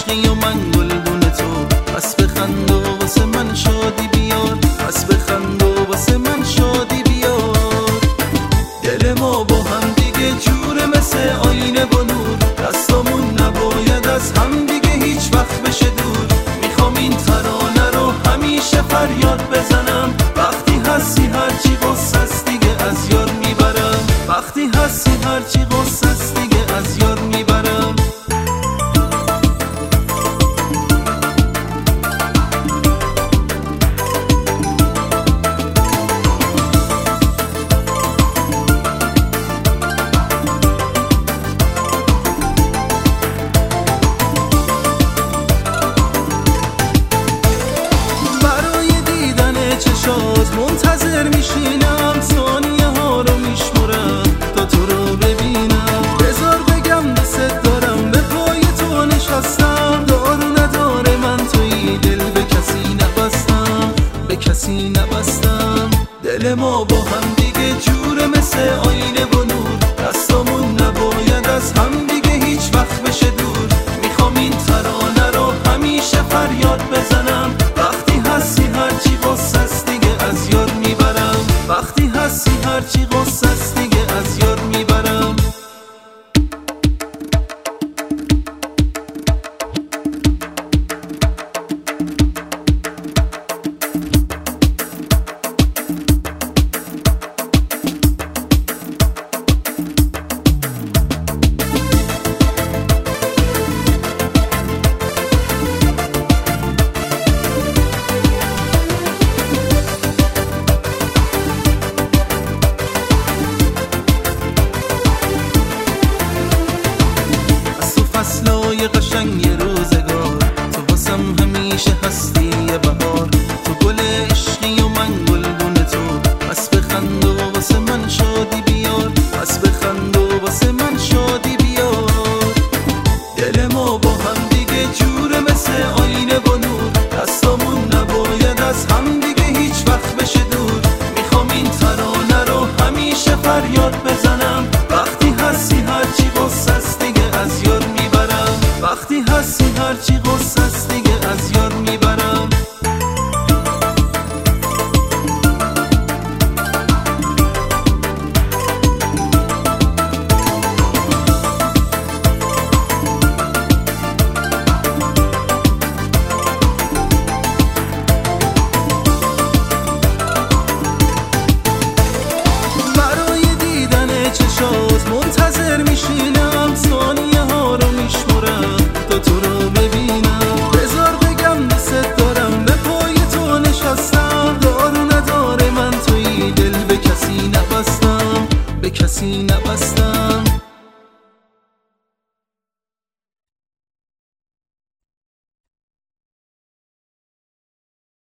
عشقی و من گلدون تو، پس بخند و واسه من شادی بیار، پس بخند و واسه من شادی بیار. دل ما با هم دیگه جوره مثل آینه و نور، دستامون نباید از هم دیگه هیچ وقت بشه دور. میخوام این ترانه رو همیشه فریاد بزنم، وقتی هستی هرچی غصه است دیگه از یار میبرم، وقتی هستی هرچی غصه است دیگه از یار میبرم. منتظر میشینم، ثانیه ها رو میشمرم تا تو رو ببینم. بذار بگم دست دارم، به پای تو نشستم، دار نداره من توی دل به کسی نبستم، به کسی نبستم. دل ما با هم دیگه جوره مثل آینه و نور، دستامون نباید از هم دیگه هیچ وقت بشه دور. میخوام این ترانه رو همیشه فریاد بزنم، وقتی هستی هرچی غصه است دیگه از یار میبرم، وقتی هستی هرچی غصه است دیگه از یار میبرم. فصلای قشنگ روزگار، تو واسم همیشه هستی یه بهار. تو گل عشقی و من گلدون تو، پس بخند و واسه من شادی بیار، پس بخند و واسه من شادی بیار. دل ما با هم دیگه جوره مثل آینه و نور، دستامون نباید از هم دیگه هیچ وقت بشه دور. میخوام این ترانه رو همیشه فریاد بزنم، وقتی هستی هرچی غصه است دیگه از یار میبرم، وقتی هستی هرچی غصه است دیگه از یار میبرم.